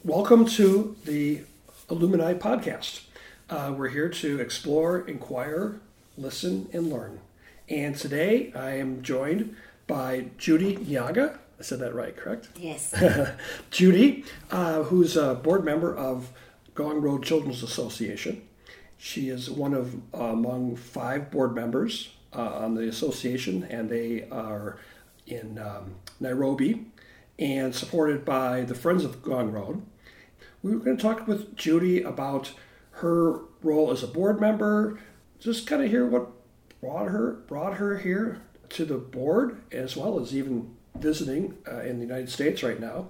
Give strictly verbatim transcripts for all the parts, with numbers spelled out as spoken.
Welcome to the Alumni Podcast. Uh, we're here to explore, inquire, listen, and learn. And today I am joined by Judy Nyaga. I said that right, correct? Yes. Judy, uh, who's a board member of Gong Road Children's Association. She is one of uh, among five board members uh, on the association, and they are in um, Nairobi and supported by the Friends of Gong Road. We were going to talk with Judy about her role as a board member, just kind of hear what brought her brought her here to the board, as well as even visiting uh, in the United States right now,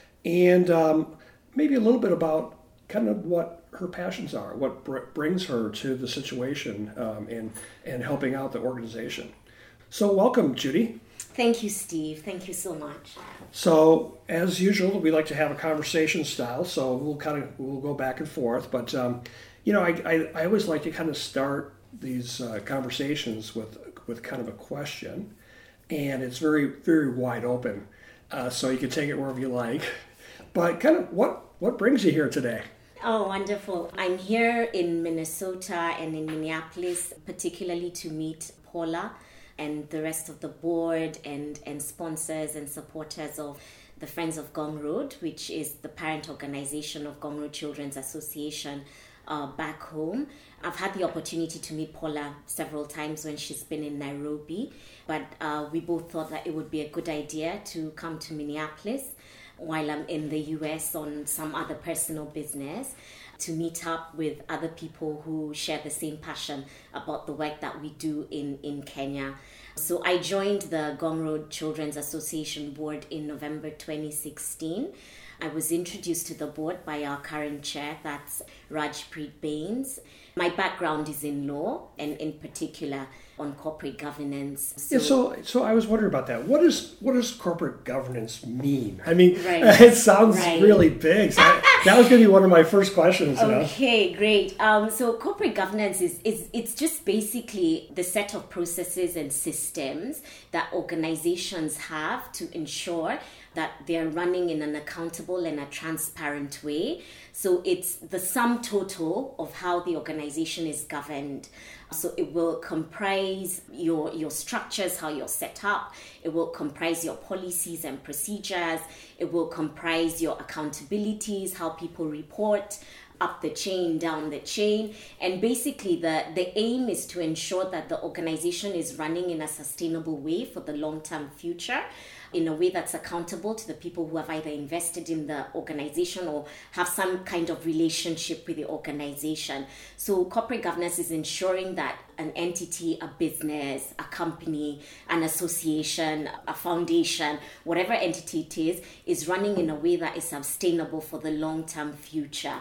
and um, maybe a little bit about kind of what her passions are, what br- brings her to the situation um, and and helping out the organization. So welcome, Judy. Thank you, Steve. Thank you so much. So, as usual, we like to have a conversation style, so we'll kind of we'll go back and forth. But um, you know, I, I I always like to kind of start these uh, conversations with with kind of a question, and it's very very wide open, uh, so you can take it wherever you like. But kind of what what brings you here today? Oh, wonderful! I'm here in Minnesota and in Minneapolis, particularly to meet Paula and the rest of the board and, and sponsors and supporters of the Friends of Gong Road, which is the parent organization of Gong Road Children's Association uh, back home. I've had the opportunity to meet Paula several times when she's been in Nairobi, but uh, we both thought that it would be a good idea to come to Minneapolis while I'm in the U S on some other personal business, to meet up with other people who share the same passion about the work that we do in, in Kenya. So I joined the Gong Road Children's Association board in November twenty sixteen. I was introduced to the board by our current chair, that's Rajpreet Bains. My background is in law, and in particular on corporate governance. So, yeah, so so I was wondering about that. What is what does corporate governance mean? I mean, right. it sounds right. really big. So I, that was going to be one of my first questions. You okay, know? great. Um, so corporate governance is, is it's just basically the set of processes and systems that organizations have to ensure that they're running in an accountable and a transparent way. So it's the sum total of how the organization is governed. So it will comprise your, your structures, how you're set up. It will comprise your policies and procedures. It will comprise your accountabilities, how people report up the chain, down the chain. And basically the, the aim is to ensure that the organization is running in a sustainable way for the long-term future, in a way that's accountable to the people who have either invested in the organization or have some kind of relationship with the organization. So corporate governance is ensuring that an entity, a business, a company, an association, a foundation, whatever entity it is, is running in a way that is sustainable for the long-term future.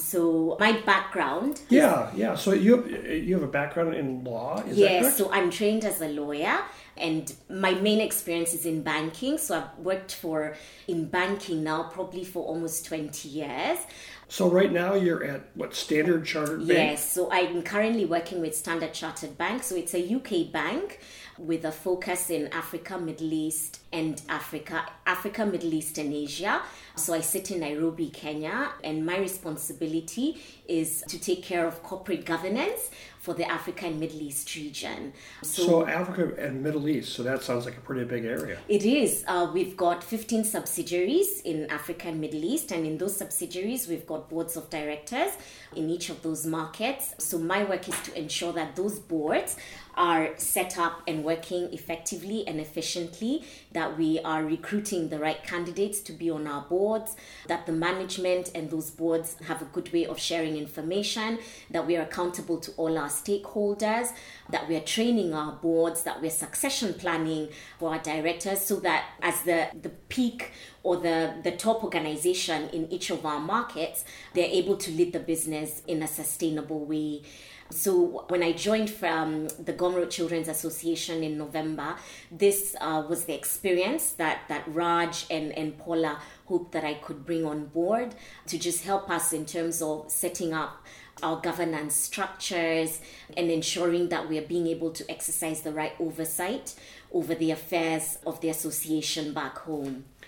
So my background... Yeah, yeah. So you have, you have a background in law, is yes, that correct? So I'm trained as a lawyer. And my main experience is in banking. So I've worked for in banking now probably for almost twenty years. So right now you're at what, Standard Chartered Bank? Yes, so I'm currently working with Standard Chartered Bank. So it's a U K bank with a focus in Africa, Middle East, and Africa, Africa, Middle East, and Asia. So I sit in Nairobi, Kenya, and my responsibility is to take care of corporate governance for the Africa and Middle East region. So, so Africa and Middle East, so that sounds like a pretty big area. It is. Uh, we've got fifteen subsidiaries in Africa and Middle East, and in those subsidiaries, we've got boards of directors in each of those markets. So my work is to ensure that those boards are set up and working effectively and efficiently, that we are recruiting the right candidates to be on our boards, that the management and those boards have a good way of sharing information, that we are accountable to all our stakeholders, that we are training our boards, that we're succession planning for our directors, so that as the, the peak or the, the top organization in each of our markets, they're able to lead the business in a sustainable way. So when I joined from the Gong Road Children's Association in November, this uh, was the experience that, that Raj and, and Paula hoped that I could bring on board to just help us in terms of setting up our governance structures and ensuring that we are being able to exercise the right oversight over the affairs of the association back home.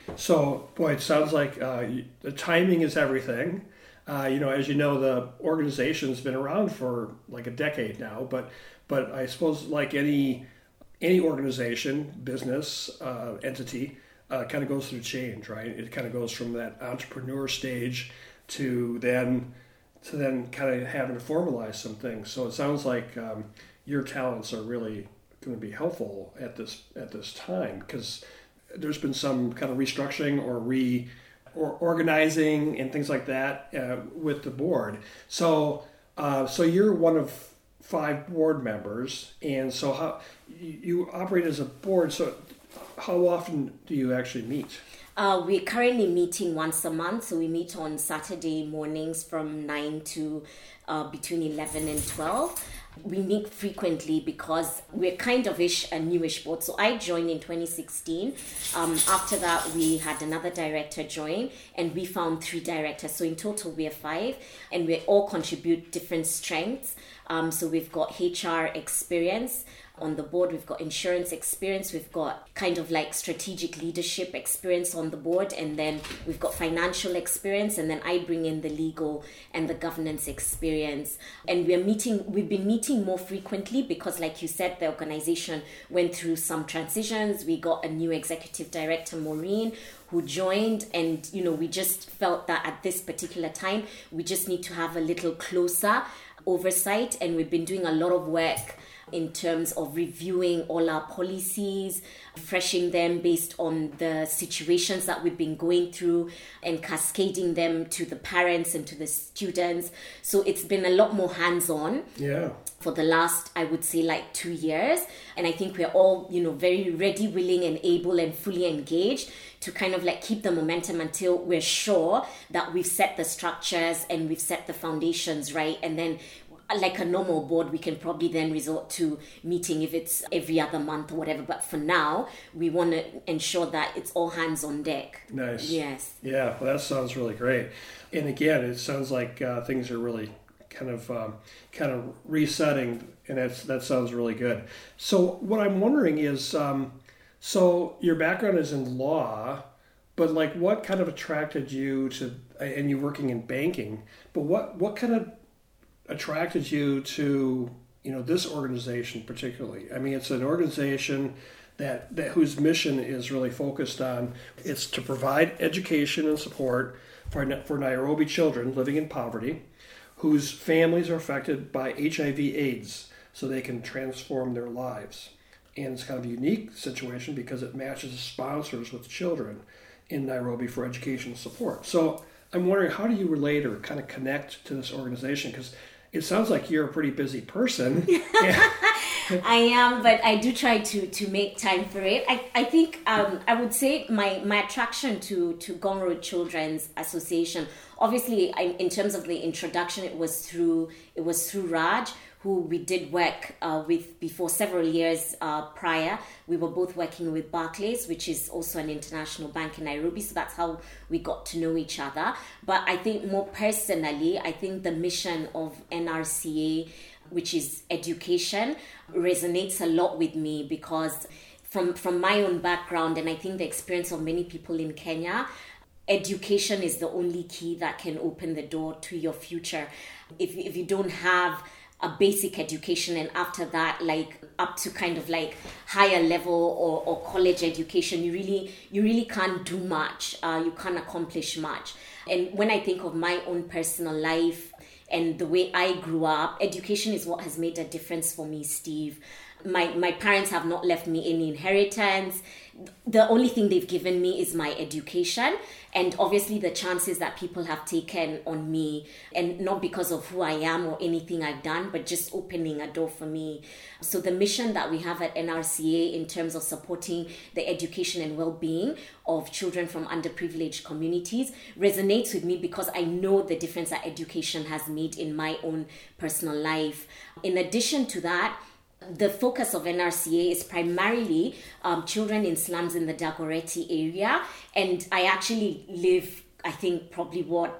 So, boy, it sounds like uh, the timing is everything. Uh, you know, as you know, the organization's been around for like a decade now, but but I suppose like any any organization, business, uh, entity, uh, kind of goes through change, right? It kind of goes from that entrepreneur stage to then to then kind of having to formalize some things. So it sounds like um, your talents are really going to be helpful at this at this time, because there's been some kind of restructuring or re or organizing and things like that uh, with the board. So uh, so you're one of five board members, and so how you, you operate as a board. So how often do you actually meet? Uh, we're currently meeting once a month, so we meet on Saturday mornings from nine to uh, between eleven and twelve. We meet frequently because we're kind of ish a newish board. So I joined in twenty sixteen. Um, after that, we had another director join, and we found three directors. So in total, we are five, and we all contribute different strengths. Um, so we've got H R experience on the board, we've got insurance experience, we've got kind of like strategic leadership experience on the board, and then we've got financial experience, and then I bring in the legal and the governance experience. And we're meeting, we've been meeting more frequently because, like you said, the organization went through some transitions. We got a new executive director, Maureen, who joined, and you know, we just felt that at this particular time we just need to have a little closer oversight, and we've been doing a lot of work in terms of reviewing all our policies, refreshing them based on the situations that we've been going through, and cascading them to the parents and to the students. So it's been a lot more hands-on. Yeah. For the last, I would say, like two years. And I think we're all, you know, very ready, willing, and able and fully engaged to kind of like keep the momentum until we're sure that we've set the structures and we've set the foundations right. And then like a normal board, we can probably then resort to meeting if it's every other month or whatever. But for now, we want to ensure that it's all hands on deck. Nice. Yes. Yeah, well, that sounds really great. And again, it sounds like uh, things are really kind of um, kind of resetting, and that's, that sounds really good. So what I'm wondering is, um, so your background is in law, but like what kind of attracted you to, and you're working in banking, but what, what kind of attracted you to, you know, this organization particularly? I mean, it's an organization that, that whose mission is really focused on, it's to provide education and support for, for Nairobi children living in poverty whose families are affected by H I V AIDS so they can transform their lives. And it's kind of a unique situation because it matches sponsors with children in Nairobi for educational support. So I'm wondering, how do you relate or kind of connect to this organization? Because it sounds like you're a pretty busy person. I am, but I do try to to make time for it. I, I think um, I would say my, my attraction to, to Ngong Road Children's Association, obviously I, in terms of the introduction, it was through it was through Raj, who we did work uh, with before several years uh, prior. We were both working with Barclays, which is also an international bank in Nairobi. So that's how we got to know each other. But I think more personally, I think the mission of N R C A, which is education, resonates a lot with me because from, from my own background, and I think the experience of many people in Kenya, education is the only key that can open the door to your future. If, if you don't have a basic education, and after that, like up to kind of like higher level or, or college education, you really you really can't do much. Uh, you can't accomplish much. And when I think of my own personal life and the way I grew up, education is what has made a difference for me, Steve. My my parents have not left me any inheritance. The only thing they've given me is my education, and obviously the chances that people have taken on me, and not because of who I am or anything I've done, but just opening a door for me. So the mission that we have at N R C A in terms of supporting the education and well-being of children from underprivileged communities resonates with me because I know the difference that education has made in my own personal life. In addition to that, the focus of N R C A is primarily um, children in slums in the Dagoretti area. And I actually live, I think, probably what,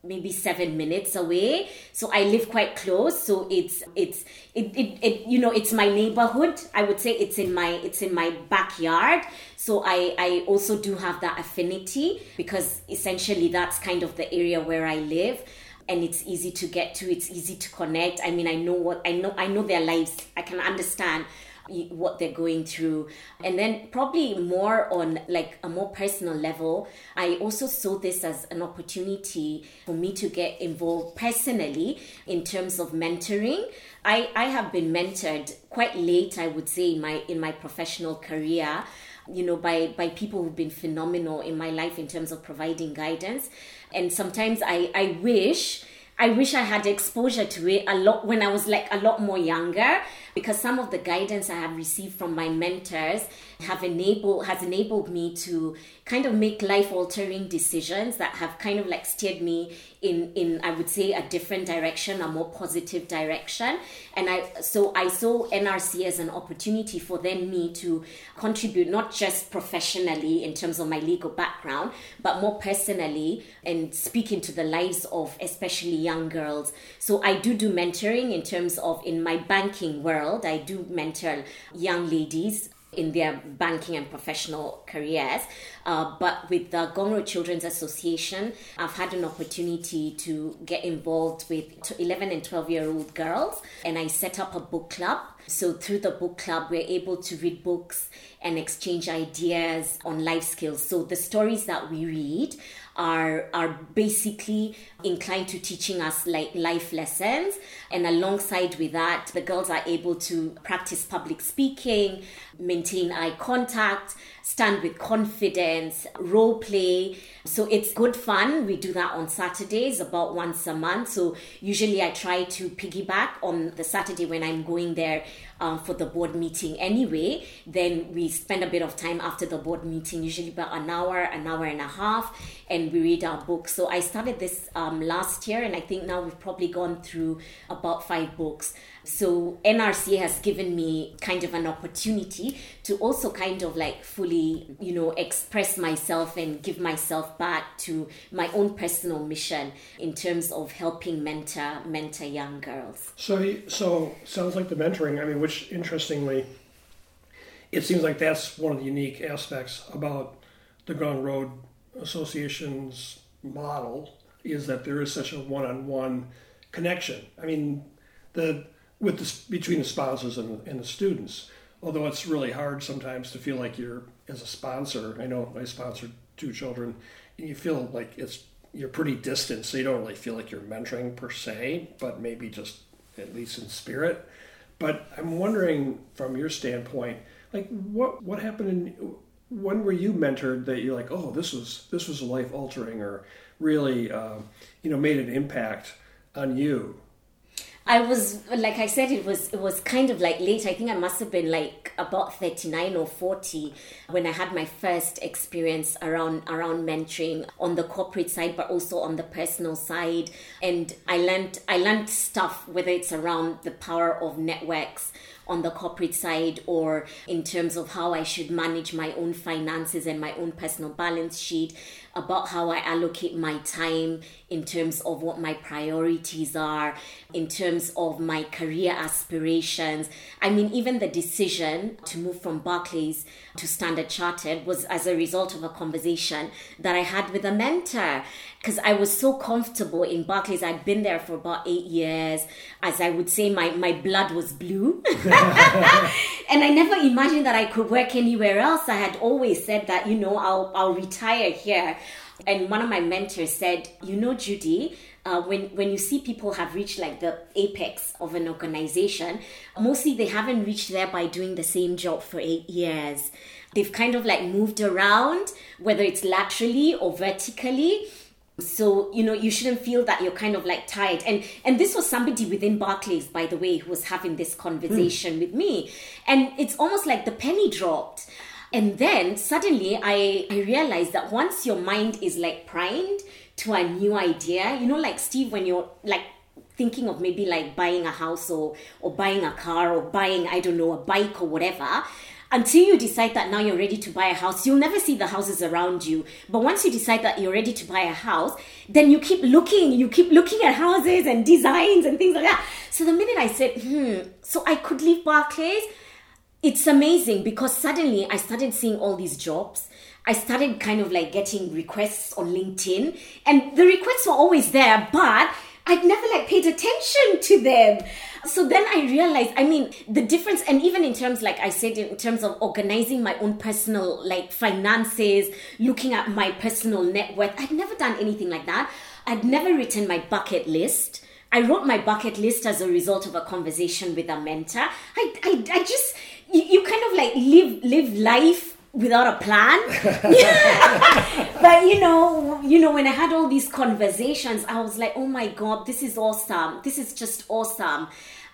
maybe seven minutes away. So I live quite close. So it's it's it, it, it you know it's my neighborhood. I would say it's in my it's in my backyard. So I, I also do have that affinity because essentially that's kind of the area where I live. And it's easy to get to, it's easy to connect. I mean, I know what I know I know their lives. I can understand what they're going through. And then probably more on like a more personal level, I also saw this as an opportunity for me to get involved personally in terms of mentoring. I, I have been mentored quite late, I would say, in my in my professional career, you know, by, by people who've been phenomenal in my life in terms of providing guidance. And sometimes I, I wish I wish I had exposure to it a lot when I was like a lot more younger, because some of the guidance I have received from my mentors have enabled has enabled me to kind of make life-altering decisions that have kind of like steered me in in I would say a different direction, a more positive direction. And I so I saw N R C as an opportunity for then me to contribute not just professionally in terms of my legal background, but more personally and speak into the lives of especially young girls. So I do do mentoring in terms of in my banking world. I do mentor young ladies in their banking and professional careers. Uh, but with the Ngong Road Children's Association, I've had an opportunity to get involved with eleven and twelve year old girls, and I set up a book club. So through the book club, we're able to read books and exchange ideas on life skills. So the stories that we read are are basically inclined to teaching us like life lessons, and alongside with that, the girls are able to practice public speaking, maintain eye contact, stand with confidence, role play. So it's good fun. We do that on Saturdays about once a month. So usually I try to piggyback on the Saturday when I'm going there um, for the board meeting anyway. Then we spend a bit of time after the board meeting, usually about an hour, an hour and a half, and we read our books. So I started this um, last year, and I think now we've probably gone through about five books. So N R C has given me kind of an opportunity to also kind of like fully, you know, express myself and give myself back to my own personal mission in terms of helping mentor mentor young girls. So, so sounds like the mentoring. I mean, which interestingly, it seems like that's one of the unique aspects about the Ngong Road Association's model, is that there is such a one-on-one connection. I mean, the with the, between the sponsors and, and the students. Although it's really hard sometimes to feel like you're, as a sponsor, I know I sponsored two children, and you feel like it's you're pretty distant, so you don't really feel like you're mentoring per se, but maybe just at least in spirit. But I'm wondering, from your standpoint, like what what happened in, when were you mentored that you're like, oh, this was this was life altering, or really, uh, you know, made an impact on you? I was, like I said, it was it was kind of like late. I think I must have been like about thirty-nine or forty when I had my first experience around around mentoring on the corporate side, but also on the personal side. And I learned I learned stuff, whether it's around the power of networks on the corporate side, or in terms of how I should manage my own finances and my own personal balance sheet, about how I allocate my time in terms of what my priorities are, in terms of my career aspirations. I mean, even the decision to move from Barclays to Standard Chartered was as a result of a conversation that I had with a mentor, because I was so comfortable in Barclays. I'd been there for about eight years. As I would say, my, my blood was blue. And I never imagined that I could work anywhere else. I had always said that, you know, I'll I'll retire here. And one of my mentors said, you know, Judy, uh, when, when you see people have reached like the apex of an organization, mostly they haven't reached there by doing the same job for eight years. They've kind of like moved around, whether it's laterally or vertically. So, you know, you shouldn't feel that you're kind of like tired. And and this was somebody within Barclays, by the way, who was having this conversation mm. with me. And it's almost like the penny dropped. And then suddenly I, I realized that once your mind is like primed to a new idea, you know, like Steve, when you're like thinking of maybe like buying a house or, or buying a car or buying, I don't know, a bike or whatever, until you decide that now you're ready to buy a house, you'll never see the houses around you. But once you decide that you're ready to buy a house, then you keep looking, you keep looking at houses and designs and things like that. So the minute I said, hmm, so I could leave Barclays, it's amazing because suddenly I started seeing all these jobs. I started kind of like getting requests on LinkedIn, and the requests were always there, but I'd never like paid attention to them. So then I realized, I mean, the difference, and even in terms, like I said, in terms of organizing my own personal like finances, looking at my personal net worth, I'd never done anything like that. I'd never written my bucket list. I wrote my bucket list as a result of a conversation with a mentor. I, I, I just, you, you kind of like live, live life without a plan. But you know, you know, when I had all these conversations, I was like, oh my God, this is awesome. This is just awesome.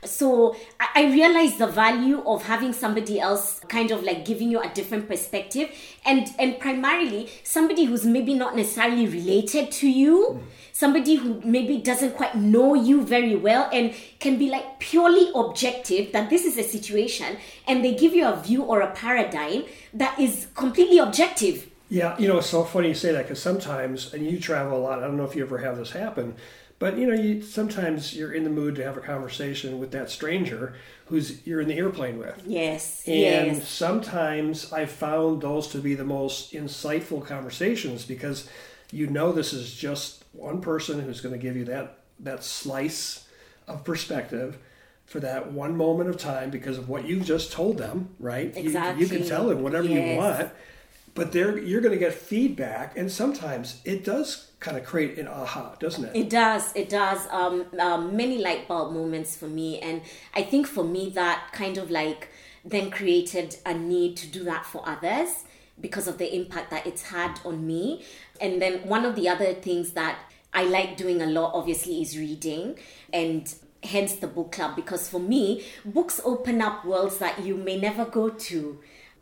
So I realized the value of having somebody else kind of like giving you a different perspective, and, and primarily somebody who's maybe not necessarily related to you, mm. somebody who maybe doesn't quite know you very well and can be like purely objective that this is a situation, and they give you a view or a paradigm that is completely objective. Yeah, you know, it's so funny you say that because sometimes, and you travel a lot, I don't know if you ever have this happen, but you know, you sometimes you're in the mood to have a conversation with that stranger who's you're in the airplane with. Yes. And yes. sometimes I found those to be the most insightful conversations because you know this is just one person who's going to give you that that slice of perspective for that one moment of time because of what you've just told them, right? Exactly. You, you can tell them whatever yes. you want, but they're you're going to get feedback, and sometimes it does kind of create an aha, doesn't it? It does. It does. Um, um, many light bulb moments for me. And I think for me that kind of like then created a need to do that for others because of the impact that it's had on me. And then one of the other things that I like doing a lot, obviously, is reading, and hence the book club. Because for me, books open up worlds that you may never go to.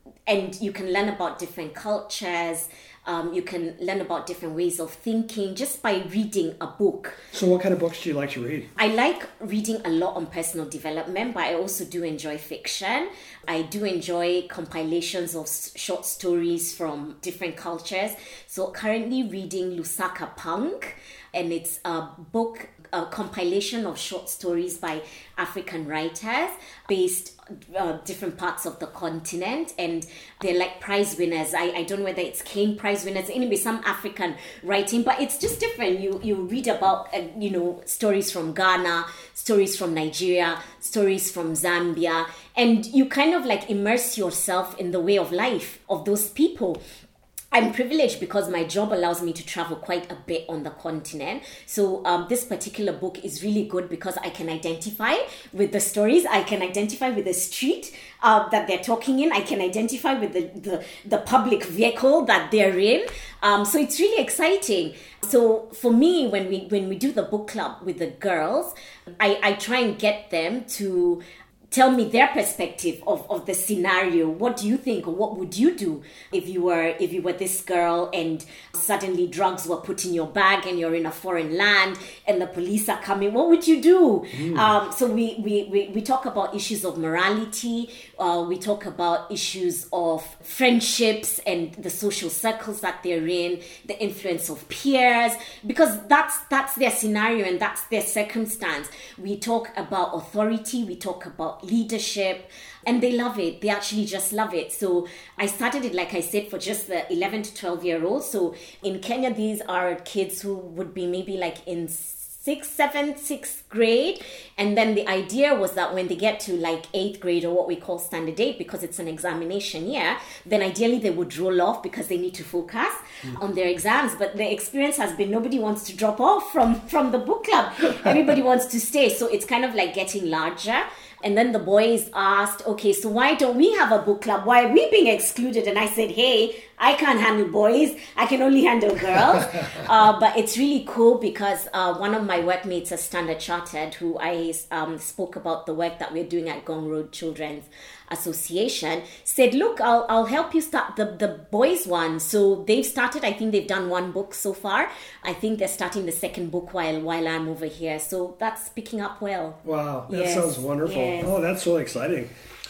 And you can learn about different cultures. Um, you can learn about different ways of thinking just by reading a book. So what kind of books do you like to read? I like reading a lot on personal development, but I also do enjoy fiction. I do enjoy compilations of short stories from different cultures. So currently reading Lusaka Punk, and it's a book, a compilation of short stories by African writers based uh, different parts of the continent, and they're like prize winners. I, I don't know whether it's Kane prize winners, anyway, some African writing, but it's just different. You you read about uh, you know stories from Ghana, stories from Nigeria, stories from Zambia, and you kind of like immerse yourself in the way of life of those people. I'm privileged because my job allows me to travel quite a bit on the continent. So um, this particular book is really good because I can identify with the stories. I can identify with the street uh, that they're talking in. I can identify with the, the, the public vehicle that they're in. Um, so it's really exciting. So for me, when we when we do the book club with the girls, I, I try and get them to tell me their perspective of, of the scenario. What do you think, or what would you do if you were if you were this girl and suddenly drugs were put in your bag and you're in a foreign land and the police are coming? What would you do? Mm. Um, so we, we, we, we talk about issues of morality. Uh, we talk about issues of friendships and the social circles that they're in, the influence of peers, because that's that's their scenario and that's their circumstance. We talk about authority. We talk about leadership, and they love it. They actually just love it. So I started it, like I said, for just the eleven to twelve year olds. So in Kenya, these are kids who would be maybe like in sixth, seventh, sixth grade. And then the idea was that when they get to like eighth grade, or what we call standard eight, because it's an examination year, then ideally they would roll off because they need to focus mm. on their exams. But the experience has been nobody wants to drop off from, from the book club. Everybody wants to stay. So it's kind of like getting larger. And then the boys asked, okay, so why don't we have a book club? Why are we being excluded? And I said, hey, I can't handle boys. I can only handle girls. uh, but it's really cool because uh, one of my workmates at Standard Chartered, who I um, spoke about the work that we're doing at Gong Road Children's Association, said, look, I'll I'll help you start the, the boys one. So they've started, I think they've done one book so far. I think they're starting the second book while while I'm over here. So that's picking up well. Wow, that yes. sounds wonderful. Yes. Oh, that's so exciting.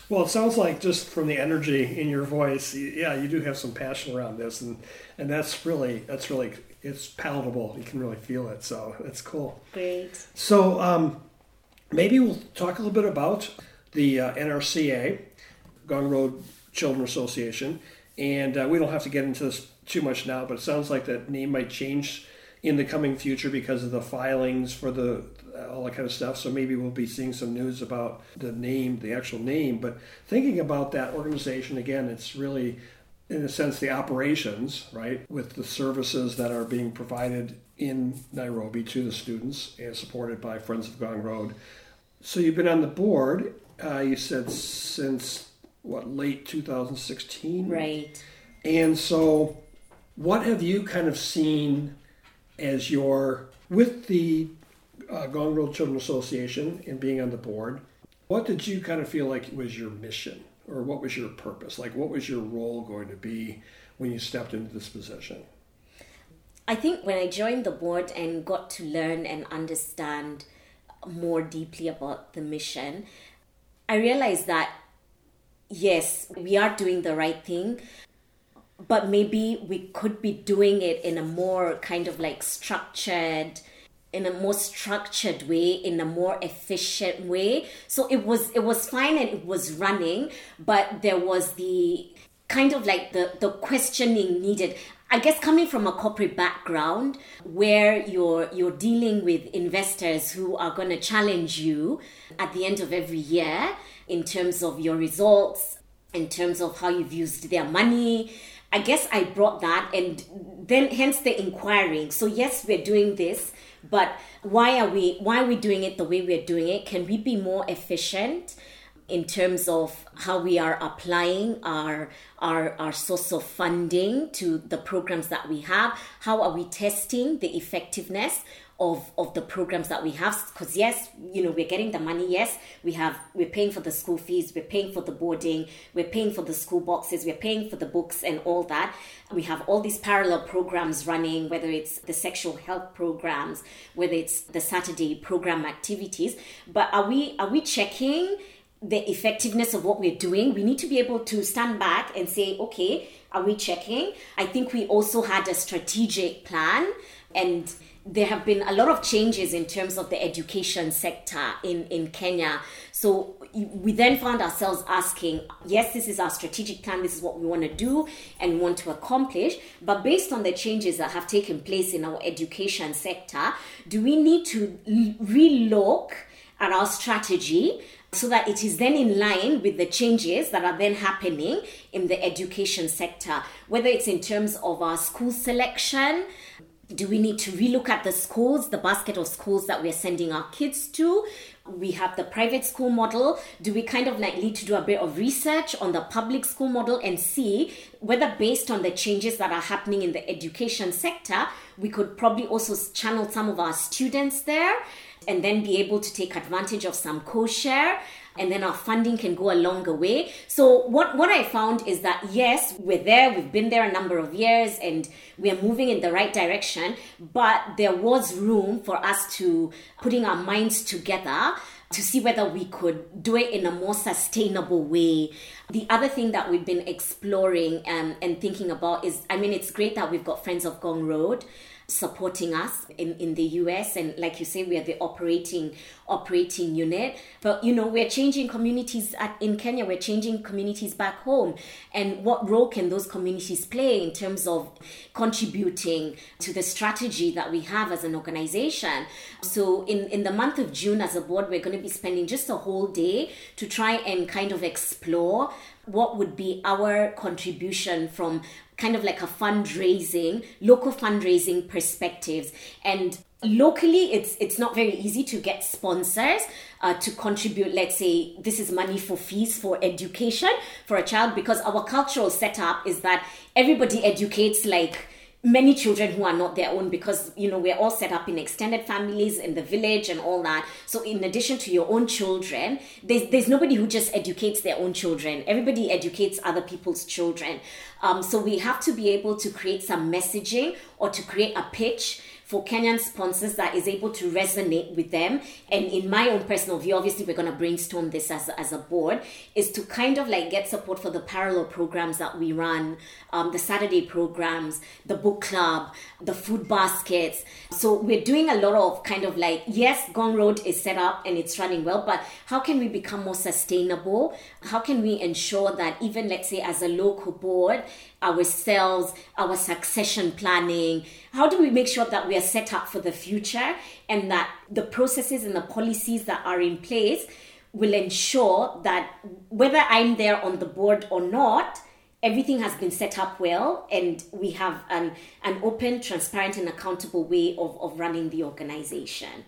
Well, it sounds like just from the energy in your voice, yeah, you do have some passion around this, and, and that's really that's really it's palatable. You can really feel it, so it's cool. Great. So um, maybe we'll talk a little bit about the uh, N R C A, Gong Road Children Association, and uh, we don't have to get into this too much now, but it sounds like that name might change in the coming future because of the filings for the all that kind of stuff. So maybe we'll be seeing some news about the name, the actual name. But thinking about that organization, again, it's really, in a sense, the operations, right, with the services that are being provided in Nairobi to the students and supported by Friends of Gong Road. So you've been on the board, uh, you said, since, what, late two thousand sixteen? Right. And so what have you kind of seen as your, with the uh, Gong Road Children Association and being on the board, what did you kind of feel like was your mission, or what was your purpose? Like, what was your role going to be when you stepped into this position? I think when I joined the board and got to learn and understand more deeply about the mission, I realized that, yes, we are doing the right thing, but maybe we could be doing it in a more kind of like structured, in a more structured way, in a more efficient way. So it was it was fine and it was running, but there was the kind of like the, the questioning needed. I guess coming from a corporate background where you're you're dealing with investors who are going to challenge you at the end of every year in terms of your results, in terms of how you've used their money. I guess I brought that, and then hence the inquiring. So yes, we're doing this, but why are we why are we doing it the way we're doing it? Can we be more efficient in terms of how we are applying our our our source of funding to the programs that we have? How are we testing the effectiveness of of the programs that we have? Because yes, you know, we're getting the money. Yes, we have we're paying for the school fees, we're paying for the boarding, we're paying for the school boxes, we're paying for the books and all that. We have all these parallel programs running, whether it's the sexual health programs, whether it's the Saturday program activities. But are we are we checking the effectiveness of what we're doing? We need to be able to stand back and say, okay, are we checking? I think we also had a strategic plan, and there have been a lot of changes in terms of the education sector in, in Kenya. So we then found ourselves asking, yes, this is our strategic plan, this is what we want to do and want to accomplish, but based on the changes that have taken place in our education sector, do we need to relook at our strategy so that it is then in line with the changes that are then happening in the education sector, whether it's in terms of our school selection? Do we need to relook at the schools, the basket of schools that we're sending our kids to? We have the private school model. Do we kind of like need to do a bit of research on the public school model and see whether, based on the changes that are happening in the education sector, we could probably also channel some of our students there and then be able to take advantage of some co-share, and then our funding can go a longer way. So what, what I found is that, yes, we're there, we've been there a number of years, and we're moving in the right direction, but there was room for us to putting our minds together to see whether we could do it in a more sustainable way. The other thing that we've been exploring um, and thinking about is, I mean, it's great that we've got Friends of Gong Road supporting us in, in the U S, and like you say, we are the operating operating unit, but you know, we're changing communities at, in Kenya, we're changing communities back home, and what role can those communities play in terms of contributing to the strategy that we have as an organization? So in, in the month of June as a board, we're going to be spending just a whole day to try and kind of explore what would be our contribution from kind of like a fundraising, local fundraising perspectives. And locally, it's it's not very easy to get sponsors uh, to contribute. Let's say this is money for fees for education for a child, because our cultural setup is that everybody educates like many children who are not their own, because you know, we're all set up in extended families in the village and all that. So in addition to your own children, there's there's nobody who just educates their own children. Everybody educates other people's children. Um, so we have to be able to create some messaging or to create a pitch for Kenyan sponsors that is able to resonate with them. And in my own personal view, obviously we're going to brainstorm this as, as a board, is to kind of like get support for the parallel programs that we run, um, the Saturday programs, the book club, the food baskets. So we're doing a lot of kind of like, yes, Gong Road is set up and it's running well, but how can we become more sustainable? How can we ensure that even, let's say, as a local board, ourselves, our succession planning, how do we make sure that we are set up for the future and that the processes and the policies that are in place will ensure that whether I'm there on the board or not, everything has been set up well and we have an, an open, transparent and accountable way of, of running the organization.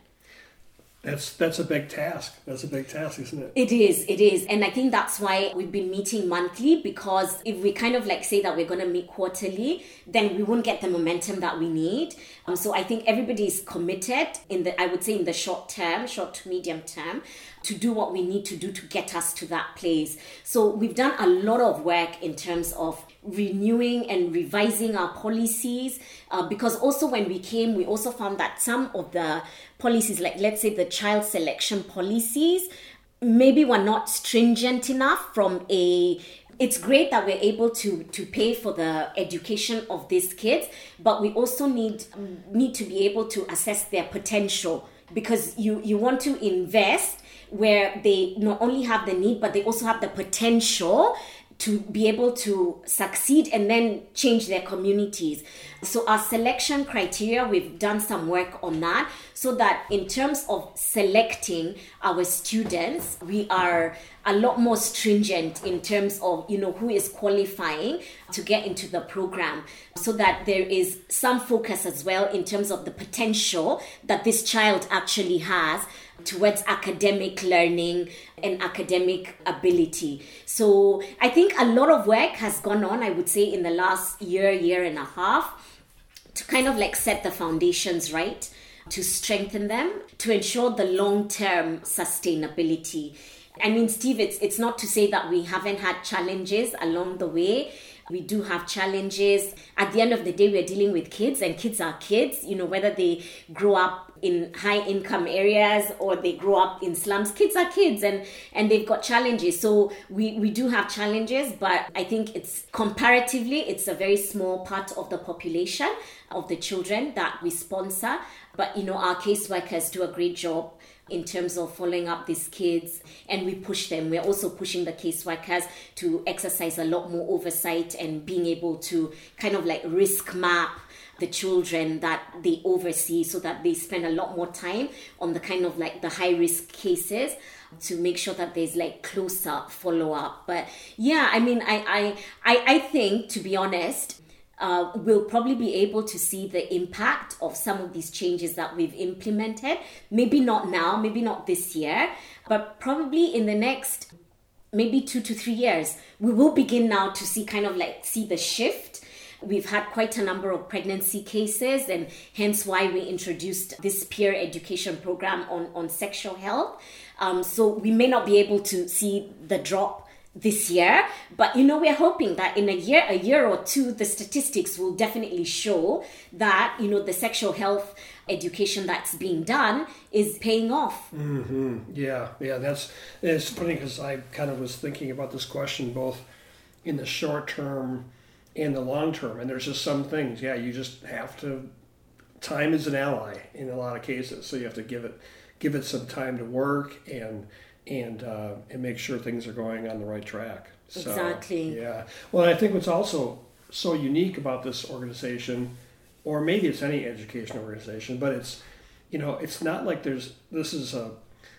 That's that's a big task. That's a big task, isn't it? It is, it is. And I think that's why we've been meeting monthly, because if we kind of like say that we're going to meet quarterly, then we won't get the momentum that we need. Um, so I think everybody is committed in the, I would say in the short term, short to medium term, to do what we need to do to get us to that place. So we've done a lot of work in terms of renewing and revising our policies, uh, because also when we came, we also found that some of the policies, like let's say the child selection policies, maybe were not stringent enough from a... It's great that we're able to, to pay for the education of these kids, but we also need need to be able to assess their potential, because you, you want to invest where they not only have the need, but they also have the potential to be able to succeed and then change their communities. So our selection criteria, we've done some work on that, so that in terms of selecting our students, we are a lot more stringent in terms of, you know, who is qualifying to get into the program, so that there is some focus as well in terms of the potential that this child actually has towards academic learning and academic ability. So I think a lot of work has gone on, I would say, in the last year, year and a half, to kind of like set the foundations right, to strengthen them, to ensure the long-term sustainability. I mean, Steve, it's it's not to say that we haven't had challenges along the way. We do have challenges. At the end of the day, we're dealing with kids, and kids are kids, you know, whether they grow up in high income areas or they grow up in slums. Kids are kids, and, and they've got challenges. So we, we do have challenges, but I think it's comparatively, it's a very small part of the population of the children that we sponsor. But, you know, our caseworkers do a great job in terms of following up these kids, and we push them. We're also pushing the caseworkers to exercise a lot more oversight and being able to kind of like risk map the children that they oversee, so that they spend a lot more time on the kind of like the high risk cases to make sure that there's like closer follow up. But yeah, I mean, I I I, I think, to be honest, Uh, we'll probably be able to see the impact of some of these changes that we've implemented. Maybe not now, maybe not this year, but probably in the next maybe two to three years, we will begin now to see kind of like see the shift. We've had quite a number of pregnancy cases, and hence why we introduced this peer education program on, on sexual health. Um, so we may not be able to see the drop this year, but you know, we're hoping that in a year a year or two, the statistics will definitely show that, you know, the sexual health education that's being done is paying off. Mm-hmm. Yeah, yeah, that's it's funny, because I kind of was thinking about this question both in the short term and the long term, and there's just some things, yeah, you just have to, time is an ally in a lot of cases, so you have to give it give it some time to work and and uh, and make sure things are going on the right track. So, exactly. Yeah. Well, I think what's also so unique about this organization, or maybe it's any education organization, but it's, you know, it's not like there's this is a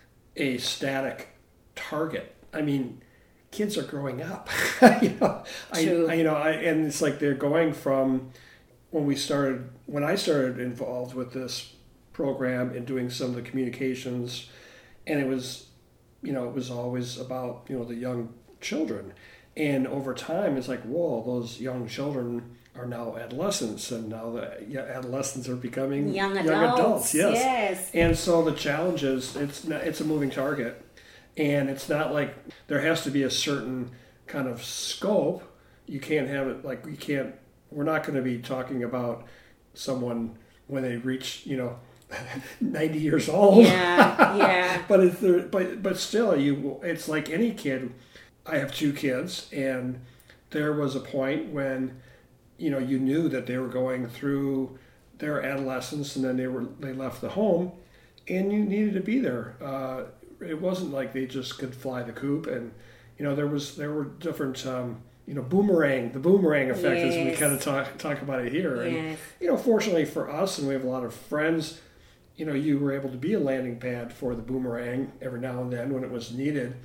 a static target. I mean, kids are growing up. you know, True. I, I you know, I and it's like they're going from when we started when I started involved with this program and doing some of the communications, and it was, you know, it was always about, you know, the young children. And over time, it's like, whoa, those young children are now adolescents, and now the adolescents are becoming young adults. Young adults yes. yes. And so the challenge is, it's not, it's a moving target. And it's not like there has to be a certain kind of scope. You can't have it like, you can't, we're not going to be talking about someone when they reach, you know, ninety years old. Yeah, yeah. but it's but but still, you it's like any kid. I have two kids, and there was a point when, you know, you knew that they were going through their adolescence, and then they were they left the home, and you needed to be there. Uh, it wasn't like they just could fly the coop, and you know there was there were different. Um, You know, boomerang, the boomerang effect, yes. as we kind of talk talk about it here. Yes. And, you know, fortunately for us, and we have a lot of friends, you know, you were able to be a landing pad for the boomerang every now and then when it was needed.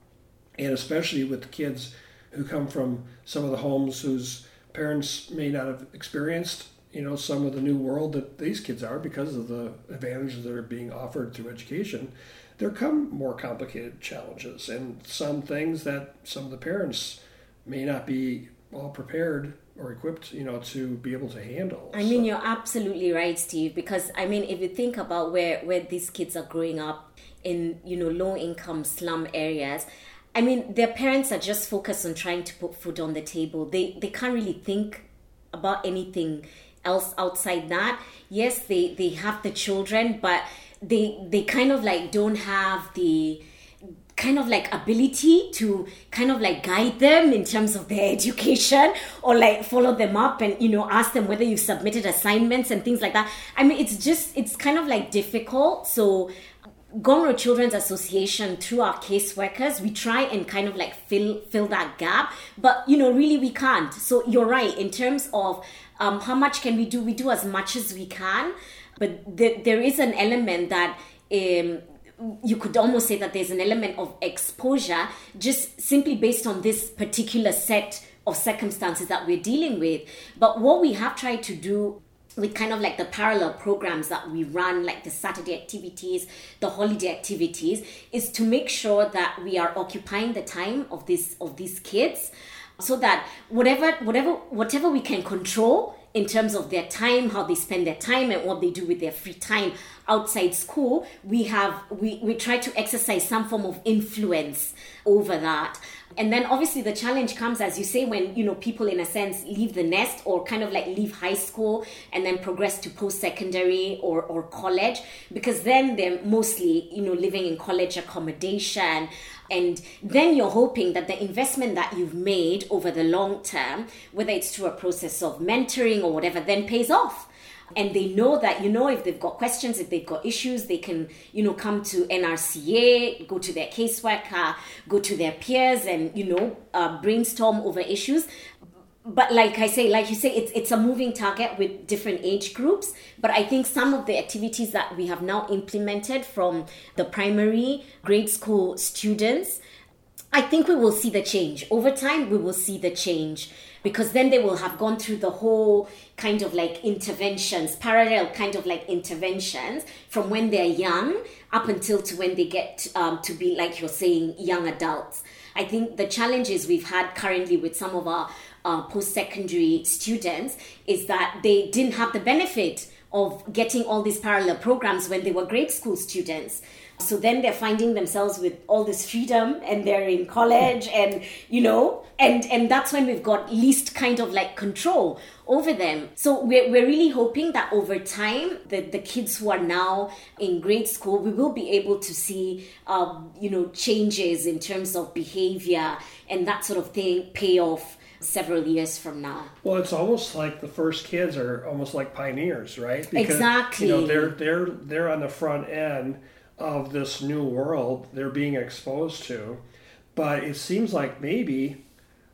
And especially with the kids who come from some of the homes whose parents may not have experienced, you know, some of the new world that these kids are because of the advantages that are being offered through education. There come more complicated challenges and some things that some of the parents may not be well prepared or equipped, you know, to be able to handle. I mean, so. You're absolutely right, Steve, because, I mean, if you think about where, where these kids are growing up in, you know, low-income slum areas, I mean, their parents are just focused on trying to put food on the table. They they can't really think about anything else outside that. Yes, they, they have the children, but they they kind of like don't have the kind of like ability to kind of like guide them in terms of their education or like follow them up and, you know, ask them whether you've submitted assignments and things like that. I mean, it's just, it's kind of like difficult. So Gong Road Children's Association, through our caseworkers, we try and kind of like fill fill that gap, but, you know, really we can't. So you're right, in terms of um, how much can we do? We do as much as we can, but th- there is an element that um, you could almost say that there's an element of exposure just simply based on this particular set of circumstances that we're dealing with. But what we have tried to do with kind of like the parallel programs that we run, like the Saturday activities, the holiday activities, is to make sure that we are occupying the time of this of these kids, so that whatever whatever whatever we can control in terms of their time, how they spend their time and what they do with their free time outside school, we have we, we try to exercise some form of influence over that. And then obviously the challenge comes, as you say, when, you know, people in a sense leave the nest or kind of like leave high school and then progress to post-secondary or, or college, because then they're mostly, you know, living in college accommodation. And then you're hoping that the investment that you've made over the long term, whether it's through a process of mentoring or whatever, then pays off. And they know that, you know, if they've got questions, if they've got issues, they can, you know, come to N R C A, go to their caseworker, go to their peers and, you know, uh, brainstorm over issues. But like I say, like you say, it's it's a moving target with different age groups. But I think some of the activities that we have now implemented from the primary grade school students, I think we will see the change. Over time, we will see the change, because then they will have gone through the whole kind of like interventions, parallel kind of like interventions from when they're young up until to when they get um, to be, like you're saying, young adults. I think the challenges we've had currently with some of our uh, post-secondary students is that they didn't have the benefit of getting all these parallel programs when they were grade school students. So then they're finding themselves with all this freedom and they're in college and, you know, and, and that's when we've got least kind of like control over them. So we're, we're really hoping that over time, the, the kids who are now in grade school, we will be able to see, um, you know, changes in terms of behavior and that sort of thing pay off several years from now. Well, it's almost like the first kids are almost like pioneers, right? Because, exactly. You know, they're they're they're on the front end of this new world they're being exposed to, but it seems like maybe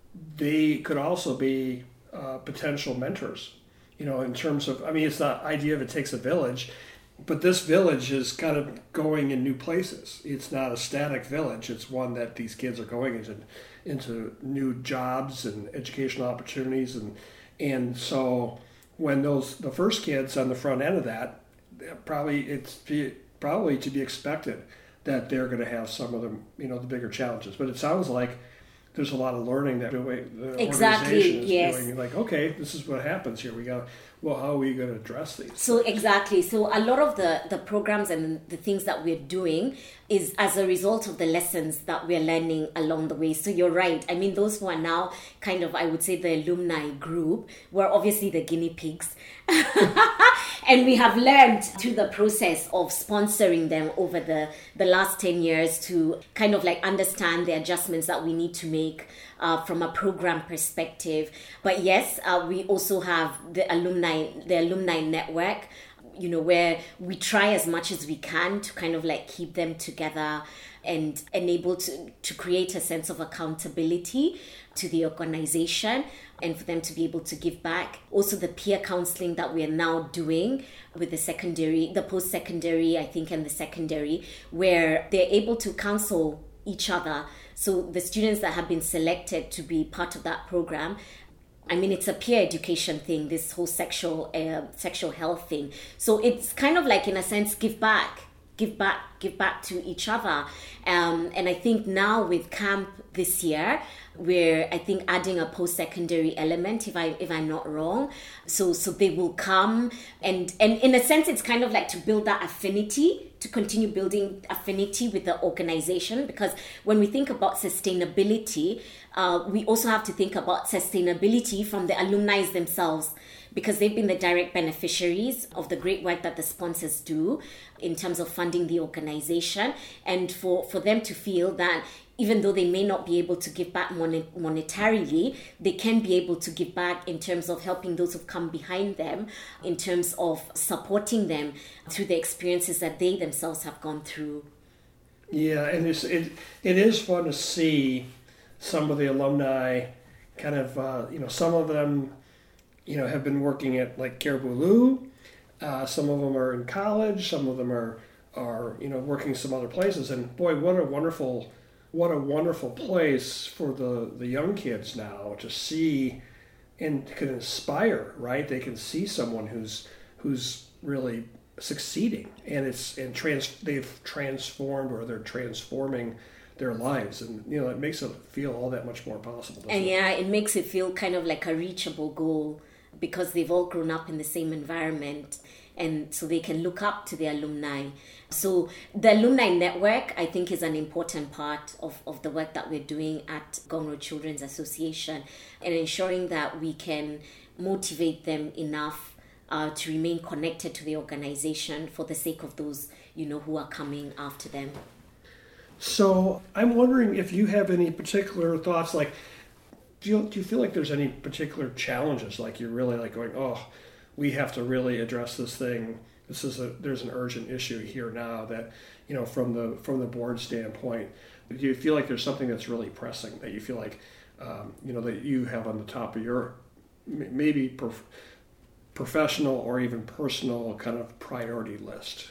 they could also be uh, potential mentors. You know, in terms of, I mean, it's the idea of it takes a village, but this village is kind of going in new places. It's not a static village. It's one that these kids are going into into new jobs and educational opportunities, and and so when those the first kids on the front end of that, probably it's probably to be expected that they're going to have some of them, you know, the bigger challenges. But it sounds like there's a lot of learning that the exactly, organization is yes. doing. Like, okay, this is what happens here. We got well, how are we going to address these? So exactly. So a lot of the, the programs and the things that we're doing is as a result of the lessons that we're learning along the way. So you're right. I mean, those who are now kind of, I would say, the alumni group were obviously the guinea pigs. And we have learned through the process of sponsoring them over the, the last ten years to kind of like understand the adjustments that we need to make uh, from a program perspective. But yes, uh, we also have the alumni, the alumni network, you know, where we try as much as we can to kind of like keep them together and enable to, to create a sense of accountability to the organization and for them to be able to give back. Also the peer counseling that we are now doing with the secondary, the post-secondary, I think, and the secondary, where they're able to counsel each other. So the students that have been selected to be part of that program, I mean, it's a peer education thing, this whole sexual uh, sexual health thing. So it's kind of like, in a sense, give back, give back, give back to each other. Um, and I think now with camp this year, we're, I think, adding a post-secondary element, if I if I'm not wrong. So so they will come and and in a sense, it's kind of like to build that affinity, to continue building affinity with the organization, because when we think about sustainability, uh, we also have to think about sustainability from the alumni themselves, because they've been the direct beneficiaries of the great work that the sponsors do in terms of funding the organization, and for, for them to feel that even though they may not be able to give back mon- monetarily, they can be able to give back in terms of helping those who've come behind them, in terms of supporting them through the experiences that they themselves have gone through. Yeah, and it's, it it is fun to see some of the alumni kind of, uh, you know, some of them, you know, have been working at like Caribou Lou. Uh, some of them are in college. Some of them are, are, you know, working some other places. And boy, what a wonderful, what a wonderful place for the, the young kids now to see and can inspire, right? They can see someone who's, who's really succeeding, and it's, and trans, they've transformed, or they're transforming their lives, and you know it makes it feel all that much more possible. And it? yeah, it makes it feel kind of like a reachable goal, because they've all grown up in the same environment, and so they can look up to the alumni. So the alumni network, I think, is an important part of, of the work that we're doing at Gong Road Children's Association, and ensuring that we can motivate them enough uh, to remain connected to the organization for the sake of those, you know, who are coming after them. So I'm wondering if you have any particular thoughts, like, do you, do you feel like there's any particular challenges, like you're really like going, oh, we have to really address this thing. This is a, there's an urgent issue here now that, you know, from the, from the board standpoint, do you feel like there's something that's really pressing that you feel like, um, you know, that you have on the top of your maybe prof- professional or even personal kind of priority list?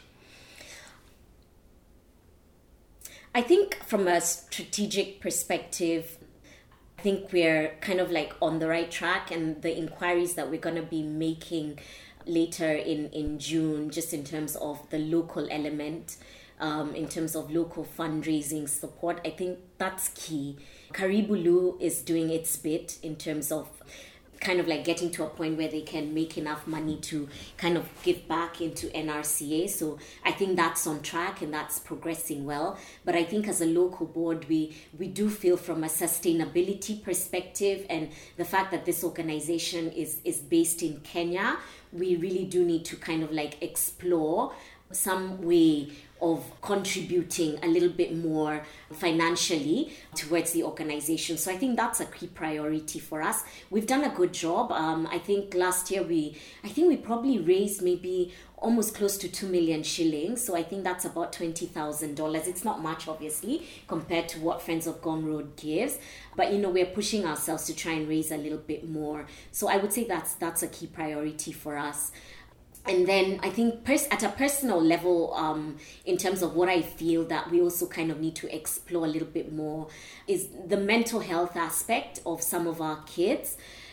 I think from a strategic perspective, I think we're kind of like on the right track, and the inquiries that we're going to be making later in, in June, just in terms of the local element, um, in terms of local fundraising support, I think that's key. Caribou Lou is doing its bit in terms of kind of like getting to a point where they can make enough money to kind of give back into N R C A. So I think that's on track and that's progressing well. But I think as a local board, we, we do feel from a sustainability perspective, and the fact that this organization is, is based in Kenya, we really do need to kind of like explore some way of contributing a little bit more financially towards the organization. So I think that's a key priority for us. We've done a good job. Um, I think last year we, I think we probably raised maybe almost close to two million shillings. So I think that's about twenty thousand dollars. It's not much, obviously, compared to what Friends of Gong Road gives. But, you know, we're pushing ourselves to try and raise a little bit more. So I would say that's that's a key priority for us. And then I think pers- at a personal level, um, in terms of what I feel that we also kind of need to explore a little bit more is the mental health aspect of some of our kids.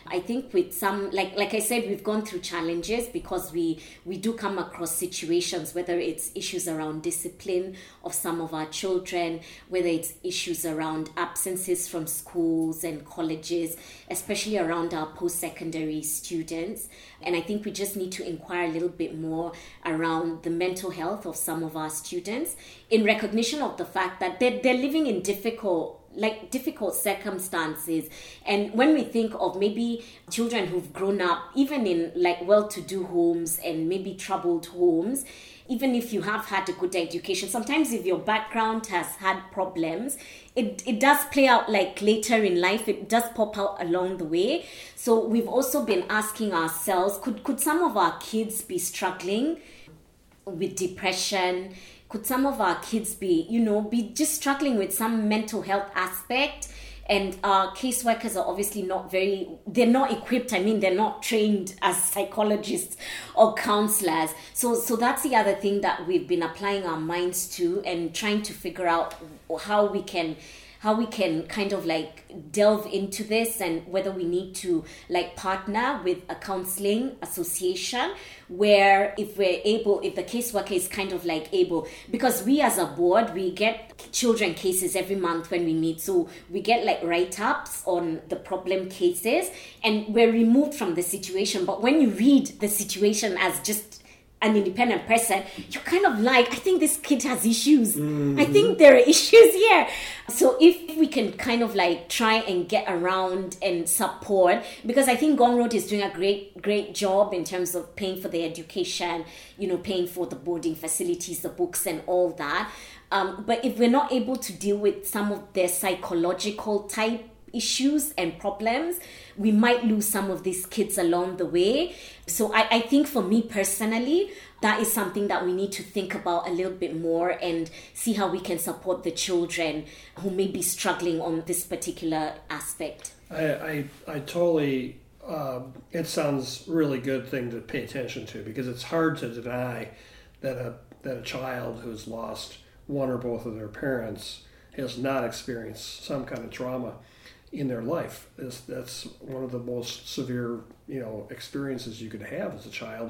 I think with some, like like I said, we've gone through challenges because we, we do come across situations, whether it's issues around discipline of some of our children, whether it's issues around absences from schools and colleges, especially around our post-secondary students. And I think we just need to inquire a little bit more around the mental health of some of our students in recognition of the fact that they're, they're living in difficult like difficult circumstances. And when we think of maybe children who've grown up even in like well-to-do homes and maybe troubled homes, even if you have had a good education, sometimes if your background has had problems, it, it does play out like later in life, it does pop out along the way. So we've also been asking ourselves, could, could some of our kids be struggling with depression? Could some of our kids be, you know, be just struggling with some mental health aspect? And our caseworkers are obviously not very, they're not equipped. I mean, they're not trained as psychologists or counselors. So, so that's the other thing that we've been applying our minds to and trying to figure out how we can how we can kind of like delve into this, and whether we need to like partner with a counseling association where if we're able, if the caseworker is kind of like able, because we as a board, we get children cases every month when we meet. So we get like write-ups on the problem cases and we're removed from the situation. But when you read the situation as just an independent person, you're kind of like, I think this kid has issues. Mm-hmm. I think there are issues here. So if we can kind of like try and get around and support, because I think Gong Road is doing a great, great job in terms of paying for the education, you know, paying for the boarding facilities, the books and all that. Um, but if we're not able to deal with some of their psychological type issues and problems, we might lose some of these kids along the way. So I, I think for me personally, that is something that we need to think about a little bit more and see how we can support the children who may be struggling on this particular aspect. I I, I totally, um, it sounds really good thing to pay attention to, because it's hard to deny that a that a child who's lost one or both of their parents has not experienced some kind of trauma in their life. That's, that's one of the most severe, you know, experiences you could have as a child.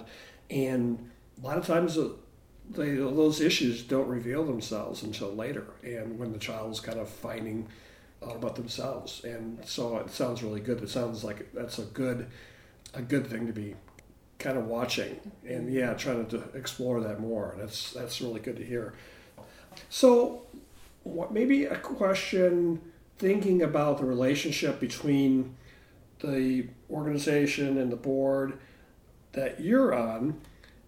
And a lot of times uh, they, those issues don't reveal themselves until later, and when the child's kind of finding out about themselves. And so it sounds really good. It sounds like that's a good a good thing to be kind of watching and, yeah, trying to explore that more. That's, that's really good to hear. So what, maybe a question, thinking about the relationship between the organization and the board that you're on,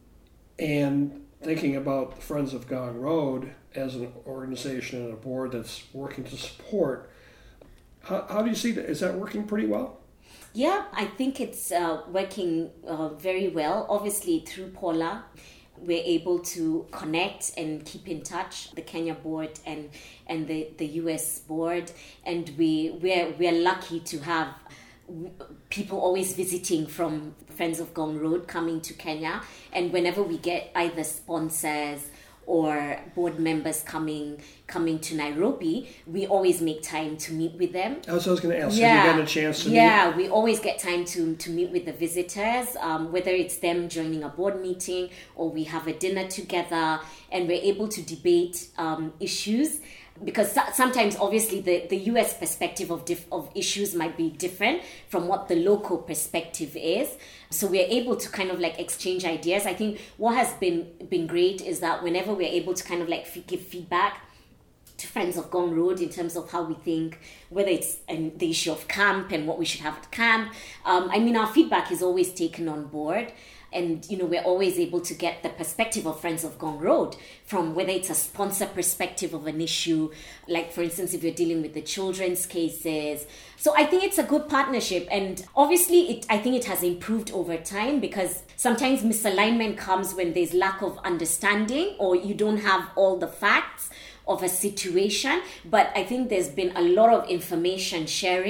and thinking about the Friends of Gong Road as an organization and a board that's working to support. How, how do you see that? Is that working pretty well? Yeah, I think it's uh, working uh, very well. Obviously, through Paula, we're able to connect and keep in touch, the Kenya board and and the, the U S board, and we we're we're lucky to have people always visiting from Friends of Gong Road coming to Kenya. And whenever we get either sponsors or board members coming coming to Nairobi, we always make time to meet with them. I was, I was going to ask, yeah. have you gotten a chance to yeah, meet? Yeah, we always get time to, to meet with the visitors, um, whether it's them joining a board meeting or we have a dinner together, and we're able to debate um, issues. Because sometimes, obviously, the, the U S perspective of diff, of issues might be different from what the local perspective is. So we're able to kind of like exchange ideas. I think what has been been great is that whenever we're able to kind of like f- give feedback to Friends of Gong Road in terms of how we think, whether it's um, the issue of camp and what we should have at camp. Um, I mean, our feedback is always taken on board. And, you know, we're always able to get the perspective of Friends of Gong Road from whether it's a sponsor perspective of an issue, like, for instance, if you're dealing with the children's cases. So I think it's a good partnership. And obviously, it I think it has improved over time, because sometimes misalignment comes when there's lack of understanding or you don't have all the facts of a situation. But I think there's been a lot of information sharing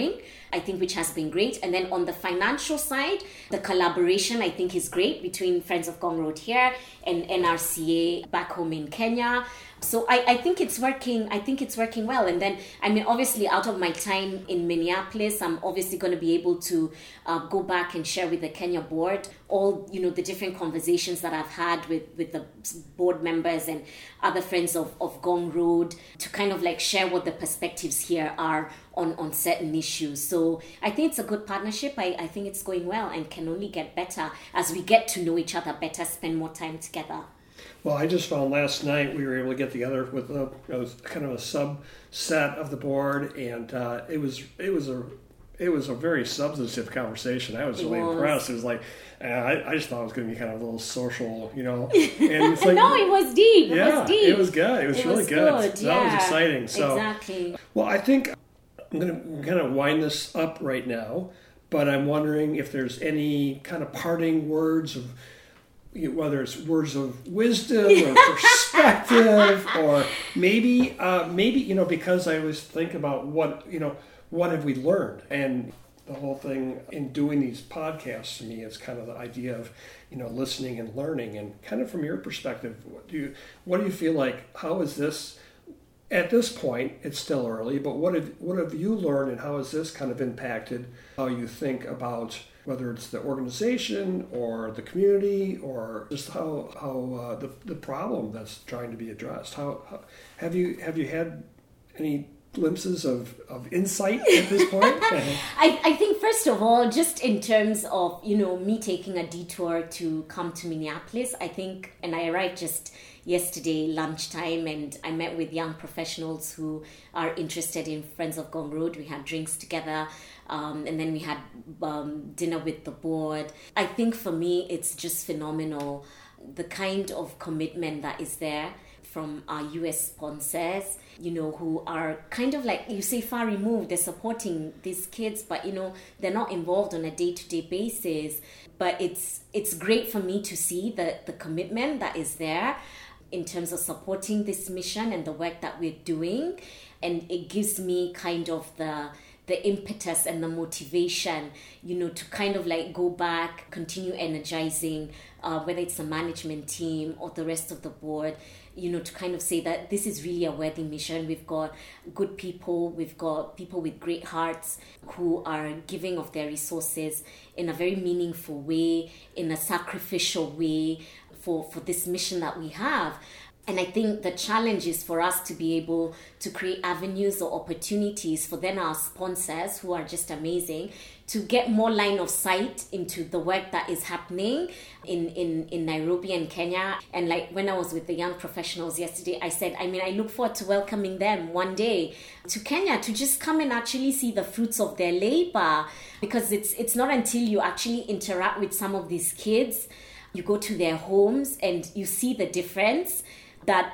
I think, which has been great. And then on the financial side, the collaboration, I think, is great between Friends of Gong Road here and N R C A back home in Kenya. So I, I think it's working. I think it's working well. And then, I mean, obviously, out of my time in Minneapolis, I'm obviously going to be able to uh, go back and share with the Kenya board all, you know, the different conversations that I've had with, with the board members and other friends of, of Gong Road to kind of like share what the perspectives here are on, on certain issues. So I think it's a good partnership. I, I think it's going well and can only get better as we get to know each other better, spend more time together. Well, I just found last night we were able to get together with a, you know, kind of a subset of the board, and uh, it was it was a it was a very substantive conversation. I was really was. impressed. It was like uh, I, I just thought it was going to be kind of a little social, you know. And it's like, no, it was deep. It yeah, was deep. It was good. It was it really was good. good. So yeah. That was exciting. So exactly. Well, I think I'm going to kind of wind this up right now, but I'm wondering if there's any kind of parting words of, whether it's words of wisdom or perspective, or maybe, uh, maybe, you know, because I always think about what, you know, what have we learned? And the whole thing in doing these podcasts to me is kind of the idea of, you know, listening and learning. And kind of from your perspective, what do you, what do you feel like? How is this, at this point, it's still early, but what have, what have you learned, and how has this kind of impacted how you think about whether it's the organization or the community, or just how how uh, the the problem that's trying to be addressed? How, how have you have you had any glimpses of, of insight at this point? I, I think first of all, just in terms of, you know, me taking a detour to come to Minneapolis, I think, and I arrived just yesterday lunchtime, and I met with young professionals who are interested in Friends of Gong Road. We had drinks together, um, and then we had um, dinner with the board. I think for me, it's just phenomenal, the kind of commitment that is there from our U S sponsors, you know, who are kind of like, you say, far removed. They're supporting these kids, but, you know, they're not involved on a day-to-day basis. But it's it's great for me to see the, the commitment that is there in terms of supporting this mission and the work that we're doing. And it gives me kind of the the impetus and the motivation, you know, to kind of like go back, continue energizing, uh, whether it's the management team or the rest of the board, you know, to kind of say that this is really a worthy mission. We've got good people, we've got people with great hearts who are giving of their resources in a very meaningful way, in a sacrificial way for, for this mission that we have. And I think the challenge is for us to be able to create avenues or opportunities for then our sponsors, who are just amazing, to get more line of sight into the work that is happening in, in, in Nairobi and Kenya. And like when I was with the young professionals yesterday, I said, I mean, I look forward to welcoming them one day to Kenya to just come and actually see the fruits of their labor. Because it's it's not until you actually interact with some of these kids, you go to their homes and you see the difference, that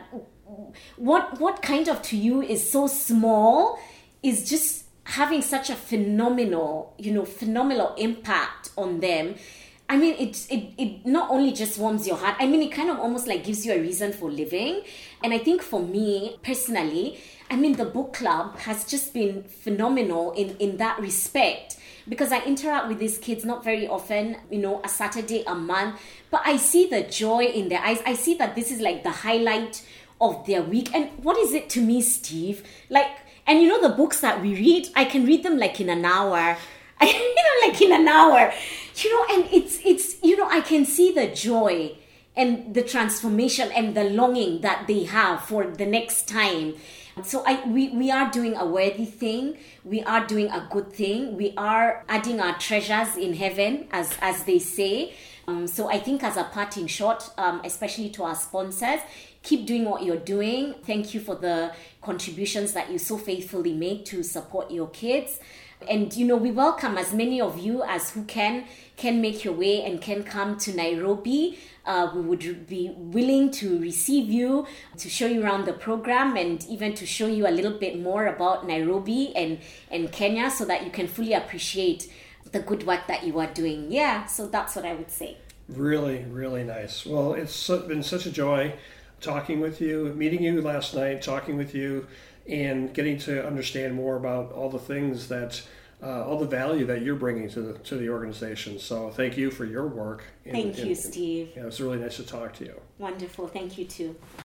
what what kind of to you is so small is just having such a phenomenal, you know, phenomenal impact on them. I mean, it, it it not only just warms your heart, I mean, it kind of almost like gives you a reason for living. And I think for me personally, I mean, the book club has just been phenomenal in, in that respect, because I interact with these kids not very often, you know, a Saturday a month, but I see the joy in their eyes. I see that this is like the highlight of their week. And what is it to me, Steve? Like, and you know, the books that we read, I can read them like in an hour. I, you know, like in an hour, you know, and it's, it's, you know, I can see the joy and the transformation and the longing that they have for the next time. So I we, we are doing a worthy thing. We are doing a good thing. We are adding our treasures in heaven, as, as they say. Um, so I think as a parting shot, um, especially to our sponsors, keep doing what you're doing. Thank you for the contributions that you so faithfully make to support your kids. And, you know, we welcome as many of you as who can, can make your way and can come to Nairobi. Uh, we would be willing to receive you, to show you around the program, and even to show you a little bit more about Nairobi and, and Kenya, so that you can fully appreciate the good work that you are doing. Yeah, so that's what I would say. Really, really nice. Well, it's been such a joy talking with you, meeting you last night, talking with you, and getting to understand more about all the things that uh, all the value that you're bringing to the to the organization. So thank you for your work. In, Thank you, in, Steve. Yeah, it was really nice to talk to you. Wonderful. Thank you too.